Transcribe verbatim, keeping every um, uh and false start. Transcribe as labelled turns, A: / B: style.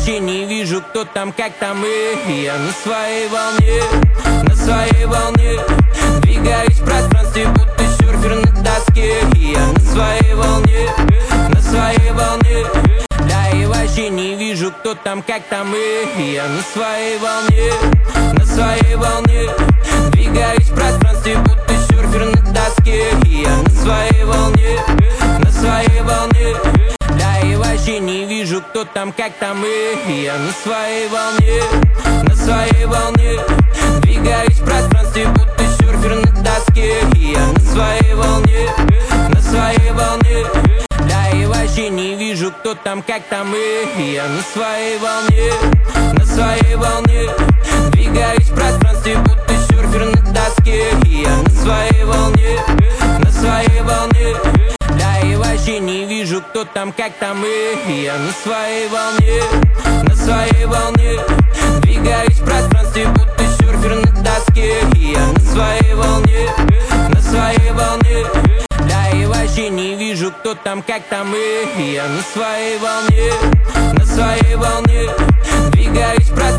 A: вообще не вижу, кто там, как там и я на своей волне, на своей волне. Двигаюсь в пространстве, будто серфер на доске. И я на своей волне, на своей волне. Да и вообще не вижу, кто там, как там и я на своей волне, на своей волне. Двигаюсь в пространстве, будто серфер на доске. И я на своей волне, на своей волне. Да и вообще не вижу, кто там, как там и я на своей волне, на своей волне. Двигаюсь в пространстве, будто серфер на доске. И я на своей волне, на своей волне. Да и вообще не вижу, кто там, как там и я на своей волне, на своей волне. Двигаюсь в пространстве, будто серфер на доске. И я на своей волне, на своей волне. Да и вообще не вижу, кто там, как там и я на своей волне, на своей волне. Двигаюсь в пространстве, будто серфер на доске. И я на своей волне, на своей волне. Да и вообще не вижу, кто там, как там и я на своей волне, на своей волне. Двигаюсь в пространстве.